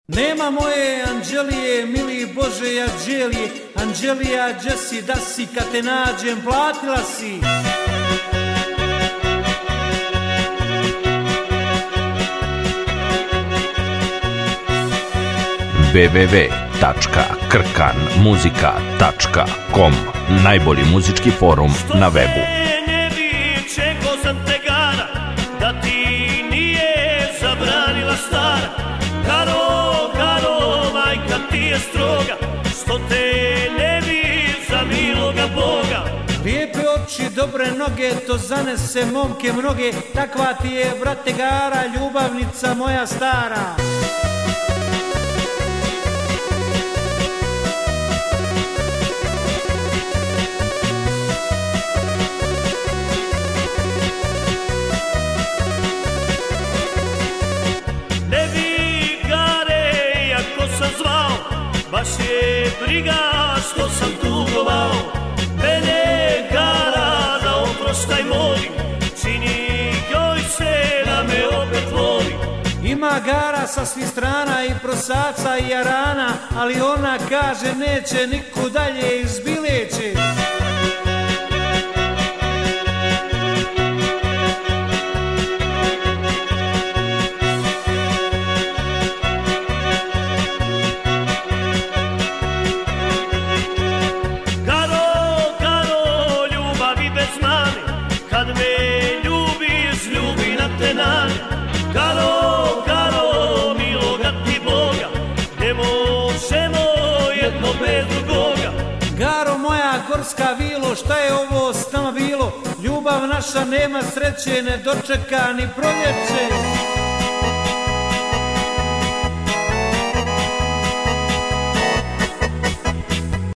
Nema moje Anđelije, mili Bože Anđelije, Anđelija, gdje si, da si, kad te nađem, platila si. www.krkanmuzika.com, najbolji muzički forum na webu. Ne bi čekao sam te gara, da ti nije zabranila stara. Karo, Karo, majka ti je stroga, što te ne bi za miloga Boga. Lijepe oči, dobre noge, to zanese momke mnoge, takva ti je, brate gara, ljubavnica moja stara. Baš je briga što sam tugovao, mene gara da oproštaj molim, čini joj se da me opet voli. Ima gara sa svih strana i prosaca i jarana, ali ona kaže neće niku dalje izbileće. Karo, Karo, miloga ti Boga, ne možemo jedno bez drugoga. Garo moja gorska vilo, šta je ovo s nama bilo? Ljubav naša nema sreće, ne dočeka ni proljeće.